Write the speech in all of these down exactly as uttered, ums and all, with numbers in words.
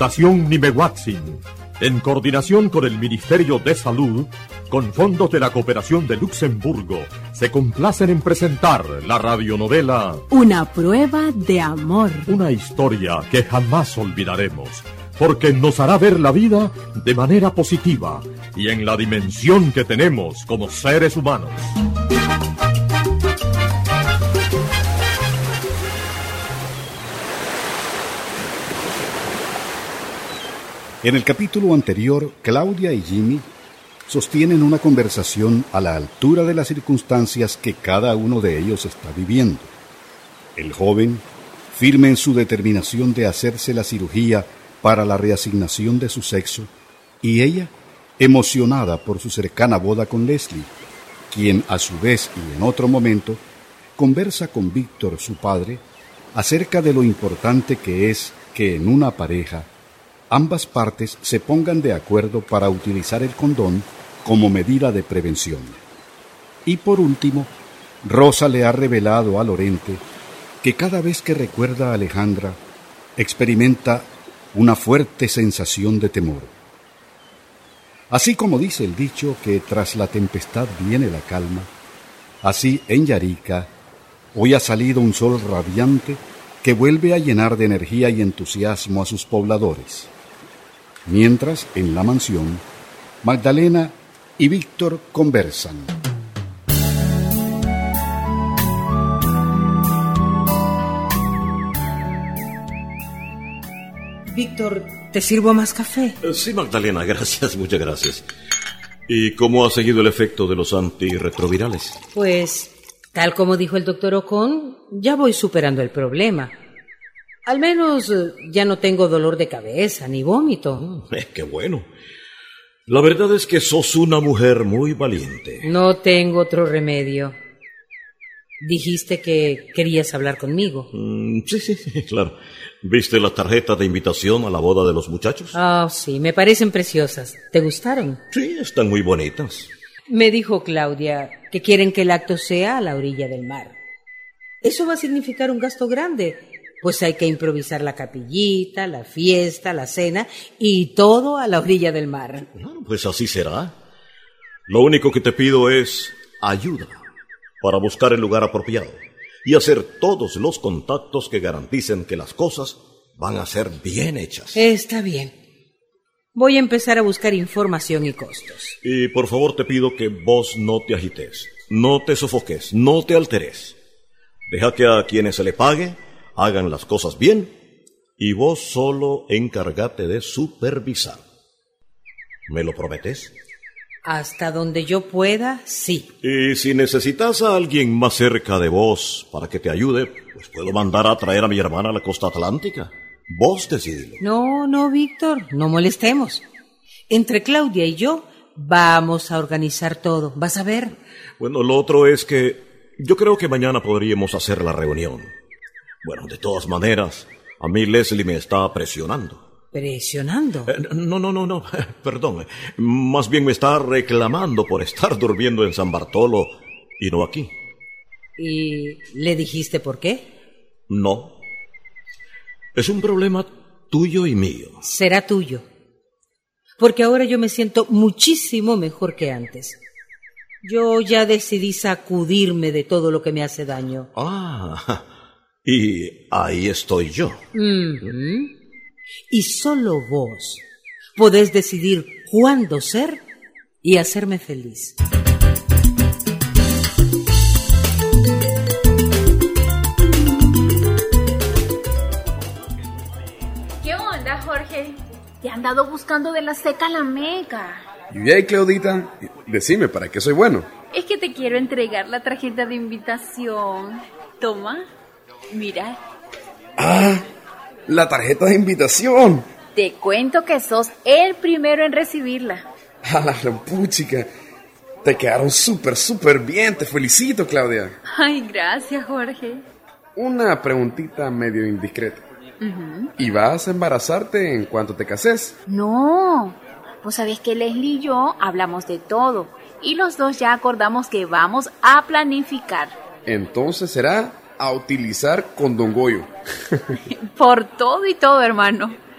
Fundación Nimehuatzin, en coordinación con el Ministerio de Salud, con fondos de la Cooperación de Luxemburgo, se complacen en presentar la radionovela Una prueba de amor. Una historia que jamás olvidaremos, porque nos hará ver la vida de manera positiva y en la dimensión que tenemos como seres humanos. En el capítulo anterior, Claudia y Jimmy sostienen una conversación a la altura de las circunstancias que cada uno de ellos está viviendo. El joven, firme en su determinación de hacerse la cirugía para la reasignación de su sexo, y ella, emocionada por su cercana boda con Leslie, quien a su vez y en otro momento conversa con Víctor, su padre, acerca de lo importante que es que en una pareja ambas partes se pongan de acuerdo para utilizar el condón como medida de prevención. Y por último, Rosa le ha revelado a Lorente que cada vez que recuerda a Alejandra, experimenta una fuerte sensación de temor. Así como dice el dicho que tras la tempestad viene la calma, así en Yarica hoy ha salido un sol radiante que vuelve a llenar de energía y entusiasmo a sus pobladores. Mientras, en la mansión, Magdalena y Víctor conversan. Víctor, ¿te sirvo más café? Sí, Magdalena, gracias, muchas gracias. ¿Y cómo ha seguido el efecto de los antirretrovirales? Pues, tal como dijo el doctor Ocon, ya voy superando el problema. Al menos ya no tengo dolor de cabeza ni vómito. Eh, ¡Qué bueno! La verdad es que sos una mujer muy valiente. No tengo otro remedio. Dijiste que querías hablar conmigo. Mm, sí, sí, sí, claro. ¿Viste la tarjeta de invitación a la boda de los muchachos? Ah, oh, sí, me parecen preciosas. ¿Te gustaron? Sí, están muy bonitas. Me dijo Claudia que quieren que el acto sea a la orilla del mar. Eso va a significar un gasto grande, pues hay que improvisar la capillita, la fiesta, la cena y todo a la orilla del mar. Bueno, pues así será. Lo único que te pido es ayuda para buscar el lugar apropiado y hacer todos los contactos que garanticen que las cosas van a ser bien hechas. Está bien. Voy a empezar a buscar información y costos. Y por favor te pido que vos no te agites, no te sofoques, no te alteres. Deja que a quienes se le pague hagan las cosas bien y vos solo encárgate de supervisar. ¿Me lo prometes? Hasta donde yo pueda, sí. Y si necesitas a alguien más cerca de vos para que te ayude, pues puedo mandar a traer a mi hermana a la costa atlántica. Vos decidilo. No, no, Víctor, no molestemos. Entre Claudia y yo vamos a organizar todo, vas a ver. Bueno, lo otro es que yo creo que mañana podríamos hacer la reunión. Bueno, de todas maneras, a mí Leslie me está presionando. ¿Presionando? Eh, no, no, no, no, perdón. Más bien me está reclamando por estar durmiendo en San Bartolo y no aquí. ¿Y le dijiste por qué? No. Es un problema tuyo y mío. Será tuyo. Porque ahora yo me siento muchísimo mejor que antes. Yo ya decidí sacudirme de todo lo que me hace daño. Ah, y ahí estoy yo. Mm-hmm. Y solo vos podés decidir cuándo ser y hacerme feliz. ¿Qué onda, Jorge? Te han dado buscando de la seca a la meca. Y bien, Claudita, decime, ¿para qué soy bueno? Es que te quiero entregar la tarjeta de invitación. Toma, mira. ¡Ah! ¡La tarjeta de invitación! Te cuento que sos el primero en recibirla. ¡A la repuchica! Te quedaron súper, súper bien. Te felicito, Claudia. Ay, gracias, Jorge. Una preguntita medio indiscreta. Uh-huh. ¿Y vas a embarazarte en cuanto te cases? No. Vos sabés que Leslie y yo hablamos de todo. Y los dos ya acordamos que vamos a planificar. Entonces será a utilizar condón Goyo. Por todo y todo, hermano.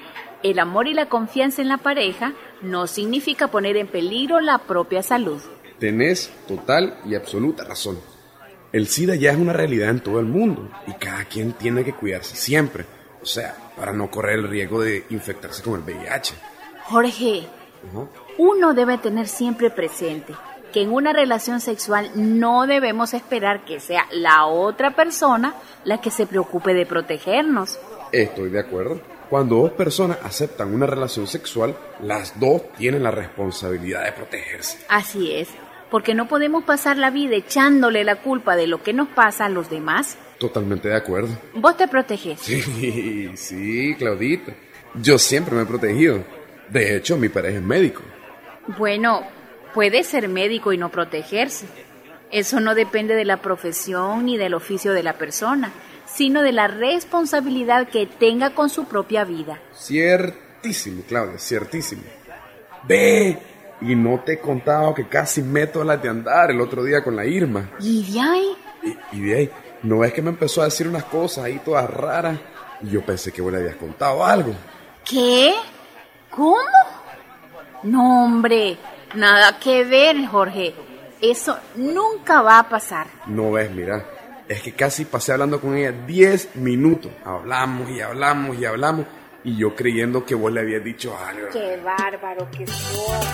El amor y la confianza en la pareja no significa poner en peligro la propia salud. Tenés total y absoluta razón. El SIDA ya es una realidad en todo el mundo y cada quien tiene que cuidarse siempre. O sea, para no correr el riesgo de infectarse con el V I H. Jorge, Uh-huh. uno debe tener siempre presente que en una relación sexual no debemos esperar que sea la otra persona la que se preocupe de protegernos. Estoy de acuerdo. Cuando dos personas aceptan una relación sexual, las dos tienen la responsabilidad de protegerse. Así es, porque no podemos pasar la vida echándole la culpa de lo que nos pasa a los demás. Totalmente de acuerdo. ¿Vos te proteges? Sí, sí, Claudita. Yo siempre me he protegido. De hecho, mi pareja es médico. Bueno, puede ser médico y no protegerse. Eso no depende de la profesión ni del oficio de la persona, sino de la responsabilidad que tenga con su propia vida. Ciertísimo, Claudia, ciertísimo. Ve, y no te he contado que casi meto las de andar el otro día con la Irma. ¿Y de ahí? Y, y de ahí, ¿no es que me empezó a decir unas cosas ahí todas raras? Y yo pensé que vos le habías contado algo. ¿Qué? ¿Cómo? No, hombre, nada que ver, Jorge. Eso nunca va a pasar. No ves, mira, es que casi pasé hablando con ella diez minutos. Hablamos y hablamos y hablamos. Y yo creyendo que vos le habías dicho algo. ¡Qué bárbaro que sos!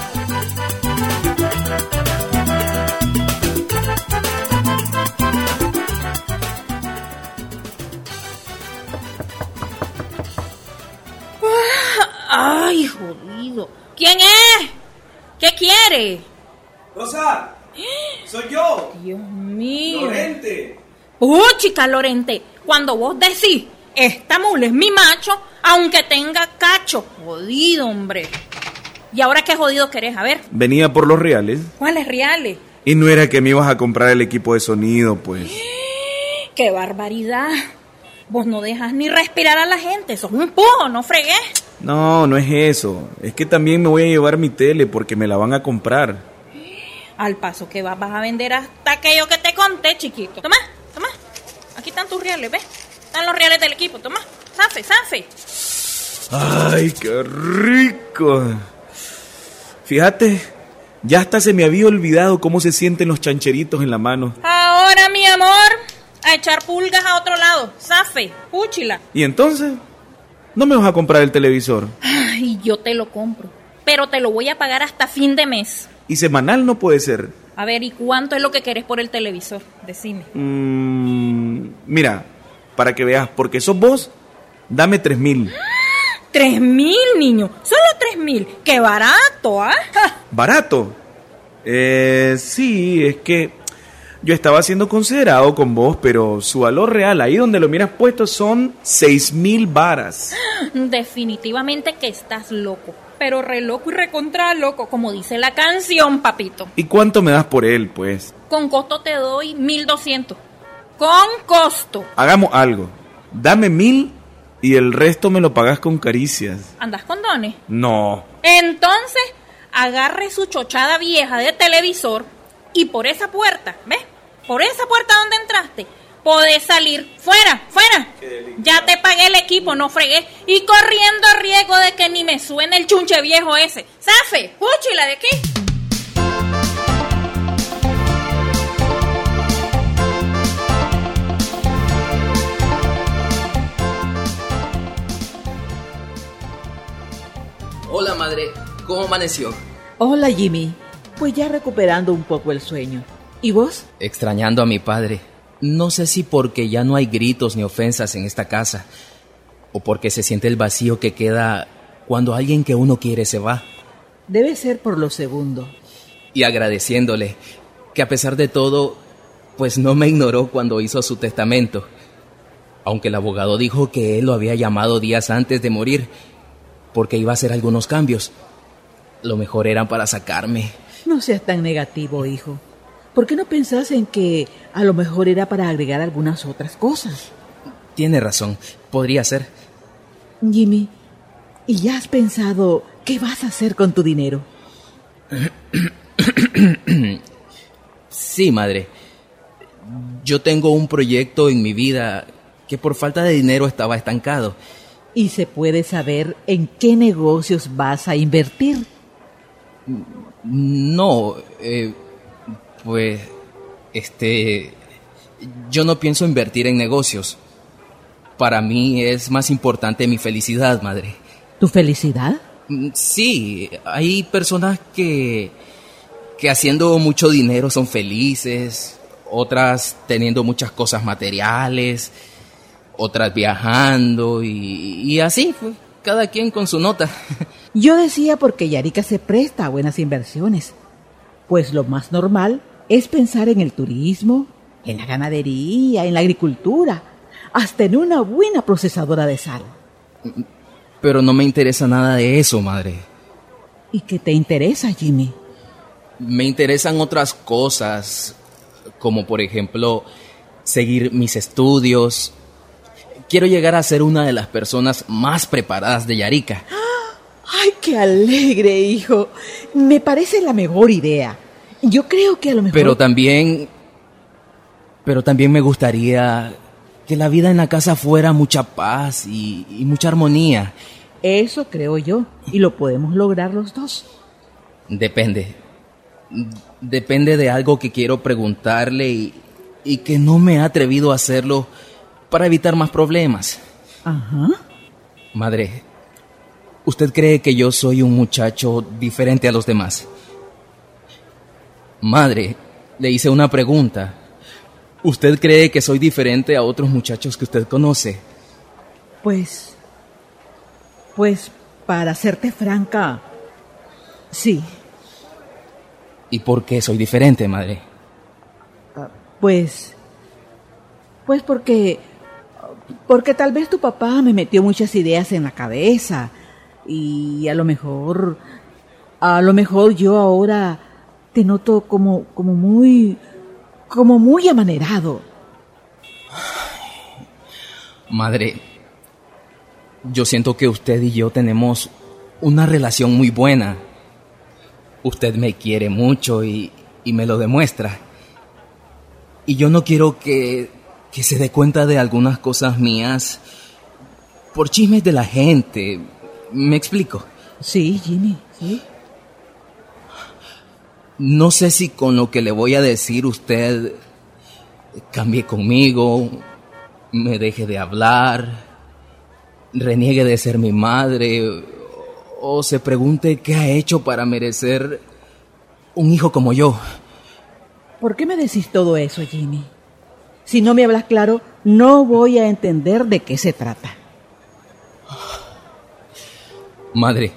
¡Ay, jodido! ¿Quién es? ¿Qué quiere? Rosa, soy yo. Dios mío. Lorente. Puchica, Lorente, cuando vos decís, esta mula es mi macho, aunque tenga cacho. Jodido, hombre. ¿Y ahora qué jodido querés? A ver. Venía por los reales. ¿Cuáles reales? Y no era que me ibas a comprar el equipo de sonido, pues. ¡Qué barbaridad! Vos no dejas ni respirar a la gente, sos un pujo, no fregués. No, no es eso. Es que también me voy a llevar mi tele porque me la van a comprar. Al paso que vas, vas a vender hasta aquello que te conté, chiquito. Toma, toma. Aquí están tus reales, ¿ves? Están los reales del equipo, toma. Zafe, zafe. ¡Ay, qué rico! Fíjate, ya hasta se me había olvidado cómo se sienten los chancheritos en la mano. Ahora, mi amor, a echar pulgas a otro lado. Zafe, púchila. ¿Y entonces? ¿No me vas a comprar el televisor? Ay, yo te lo compro, pero te lo voy a pagar hasta fin de mes. ¿Y semanal no puede ser? A ver, ¿y cuánto es lo que querés por el televisor? Decime. Mm, mira, para que veas, porque sos vos, dame tres mil. ¿Tres mil, niño? Solo tres mil. ¡Qué barato, ah! ¿eh? ¿Barato? Eh, sí, es que yo estaba siendo considerado con vos, pero su valor real, ahí donde lo miras puesto, son seis mil varas. Definitivamente que estás loco, pero re loco y recontra loco, como dice la canción, papito. ¿Y cuánto me das por él, pues? Con costo te doy mil doscientos. Con costo. Hagamos algo. Dame mil y el resto me lo pagas con caricias. ¿Andás con dones? No. Entonces, agarre su chochada vieja de televisor y por esa puerta, ¿ves? Por esa puerta donde entraste, podés salir. ¡Fuera, fuera! Ya te pagué el equipo, no fregué. Y corriendo riesgo de que ni me suene el chunche viejo ese. ¡Zafe! ¡Púchila de aquí! Hola, madre. ¿Cómo amaneció? Hola, Jimmy. Pues ya recuperando un poco el sueño. ¿Y vos? Extrañando a mi padre. No sé si porque ya no hay gritos ni ofensas en esta casa, o porque se siente el vacío que queda cuando alguien que uno quiere se va. Debe ser por lo segundo. Y agradeciéndole que a pesar de todo, pues no me ignoró cuando hizo su testamento. Aunque el abogado dijo que él lo había llamado días antes de morir, porque iba a hacer algunos cambios. Lo mejor eran para sacarme. No seas tan negativo, hijo. ¿Por qué no pensás en que a lo mejor era para agregar algunas otras cosas? Tiene razón, podría ser. Jimmy, ¿y ya has pensado qué vas a hacer con tu dinero? Sí, madre. Yo tengo un proyecto en mi vida que por falta de dinero estaba estancado. ¿Y se puede saber en qué negocios vas a invertir? No, eh, pues, este, yo no pienso invertir en negocios. Para mí es más importante mi felicidad, madre. ¿Tu felicidad? Sí, hay personas que, que haciendo mucho dinero son felices, otras teniendo muchas cosas materiales, otras viajando y, y así, pues, cada quien con su nota. Yo decía porque Yarica se presta a buenas inversiones, pues lo más normal es pensar en el turismo, en la ganadería, en la agricultura, hasta en una buena procesadora de sal. Pero no me interesa nada de eso, madre. ¿Y qué te interesa, Jimmy? Me interesan otras cosas, como por ejemplo, seguir mis estudios. Quiero llegar a ser una de las personas más preparadas de Yarica. ¡Ay, qué alegre, hijo! Me parece la mejor idea. Yo creo que a lo mejor... Pero también... Pero también me gustaría que la vida en la casa fuera mucha paz y, y mucha armonía. Eso creo yo, y lo podemos lograr los dos. Depende. Depende de algo que quiero preguntarle y, y que no me he atrevido a hacerlo para evitar más problemas. Ajá. Madre, ¿usted cree que yo soy un muchacho diferente a los demás? Madre, le hice una pregunta. ¿Usted cree que soy diferente a otros muchachos que usted conoce? Pues... Pues, para serte franca, sí. ¿Y por qué soy diferente, madre? Uh, pues... Pues porque... Porque tal vez tu papá me metió muchas ideas en la cabeza. Y a lo mejor... A lo mejor yo ahora te noto como, como muy... Como muy amanerado. Madre, yo siento que usted y yo tenemos una relación muy buena. Usted me quiere mucho y, y me lo demuestra. Y yo no quiero que, que se dé cuenta de algunas cosas mías por chismes de la gente. ¿Me explico? Sí, Jimmy, sí. No sé si con lo que le voy a decir usted cambie conmigo, me deje de hablar, reniegue de ser mi madre, o se pregunte qué ha hecho para merecer un hijo como yo. ¿Por qué me decís todo eso, Jimmy? Si no me hablas claro, no voy a entender de qué se trata. Madre,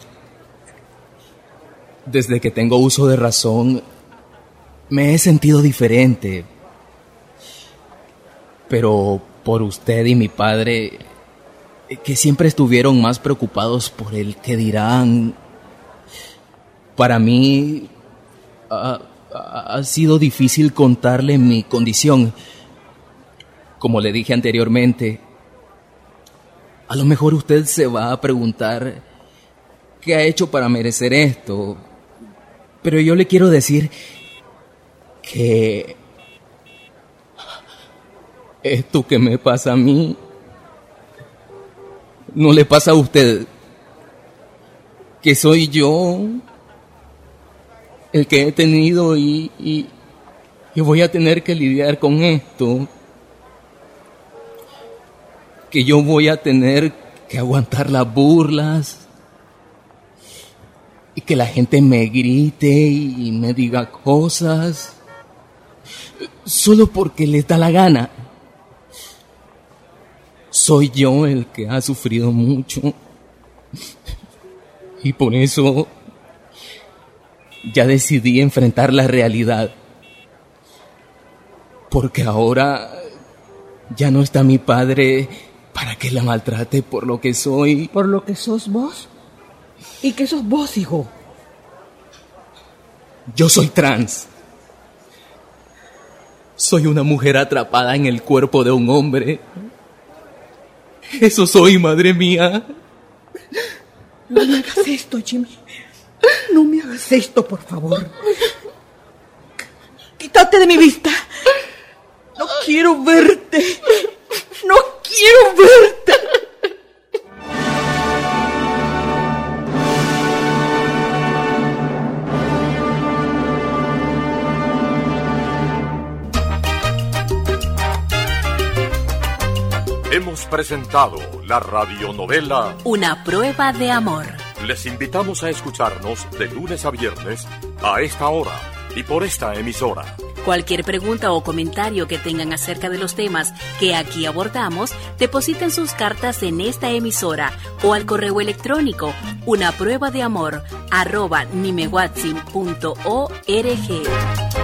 desde que tengo uso de razón, me he sentido diferente. Pero por usted y mi padre, que siempre estuvieron más preocupados por el qué dirán, para mí ha, ha sido difícil contarle mi condición. Como le dije anteriormente, a lo mejor usted se va a preguntar qué ha hecho para merecer esto. Pero yo le quiero decir que esto que me pasa a mí no le pasa a usted, que soy yo el que he tenido y, y, y voy a tener que lidiar con esto, que yo voy a tener que aguantar las burlas y que la gente me grite y me diga cosas solo porque les da la gana. Soy yo el que ha sufrido mucho y por eso ya decidí enfrentar la realidad, porque ahora ya no está mi padre para que la maltrate por lo que soy. ¿Por lo que sos vos? ¿Y qué sos vos, hijo? Yo soy trans. Soy una mujer atrapada en el cuerpo de un hombre. Eso soy, madre mía. No me hagas esto, Jimmy. No me hagas esto, por favor. Quítate de mi vista. No quiero verte. No quiero verte. Hemos presentado la radionovela Una prueba de amor. Les invitamos a escucharnos de lunes a viernes a esta hora y por esta emisora. Cualquier pregunta o comentario que tengan acerca de los temas que aquí abordamos, depositen sus cartas en esta emisora o al correo electrónico una prueba de amor arroba nimehuatzin punto org.